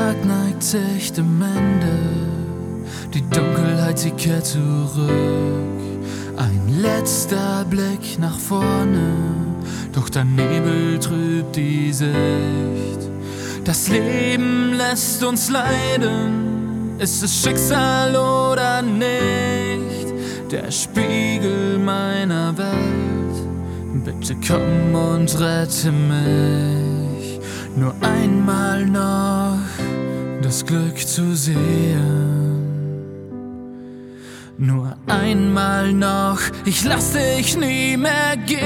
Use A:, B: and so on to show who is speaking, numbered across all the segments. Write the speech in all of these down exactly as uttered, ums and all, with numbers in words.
A: Tag neigt sich dem Ende, die Dunkelheit, sie kehrt zurück. Ein letzter Blick nach vorne, doch der Nebel trübt die Sicht. Das Leben lässt uns leiden, ist es Schicksal oder nicht? Der Spiegel meiner Welt, bitte komm und rette mich. Nur einmal noch das Glück zu sehen. Nur einmal noch, ich lass dich nie mehr gehen.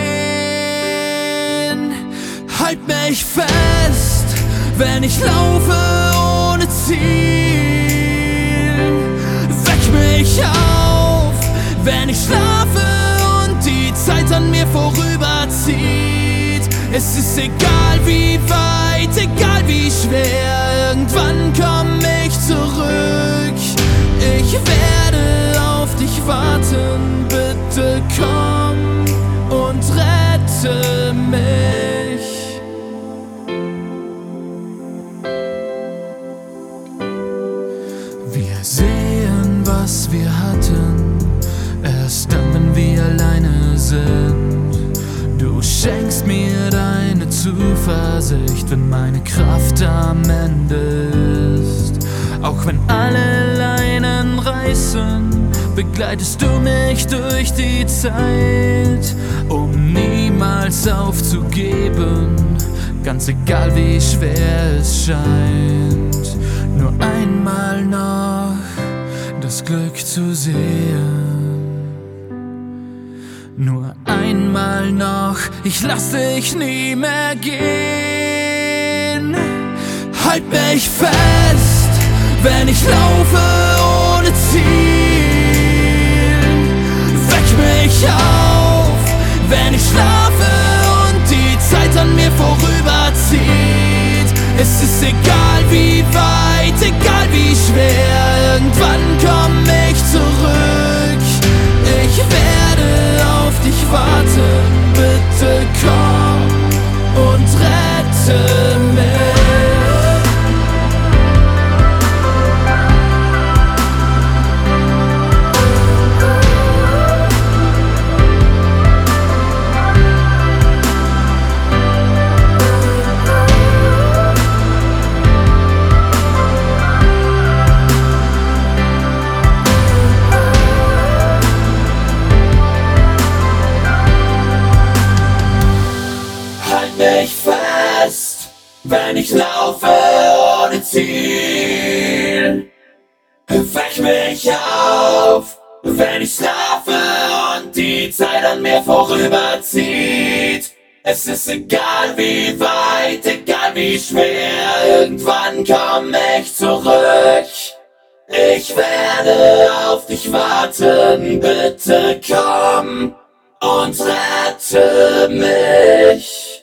A: Halt mich fest, wenn ich laufe ohne Ziel. Weck mich auf, wenn ich schlafe und die Zeit an mir vorüberzieht. Es ist egal wie weit, egal wie schwer, irgendwann komm ich zurück. Ich werde auf dich warten, bitte komm und rette mich. Wir sehen, was wir hatten, erst dann, wenn wir alleine sind. Du schenkst mir deine Zuversicht, wenn meine Kraft am Ende ist. Auch wenn alle Leinen reißen, begleitest du mich durch die Zeit, um niemals aufzugeben, ganz egal wie schwer es scheint. Nur einmal noch das Glück zu sehen. Nur einmal noch, ich lass dich nie mehr gehen. Halt mich fest, wenn ich laufe ohne Ziel. Weck mich auf, wenn ich schlafe und die Zeit an mir vorüberzieht. Es ist egal wie weit, egal wie schwer, irgendwann komm ich zurück. Ich werde auf dich warten, bitte komm und rette mich. Mich fest, wenn ich laufe ohne Ziel. Weck mich auf, wenn ich schlafe und die Zeit an mir vorüberzieht. Es ist egal wie weit, egal wie schwer, irgendwann komm ich zurück. Ich werde auf dich warten, bitte komm und rette mich.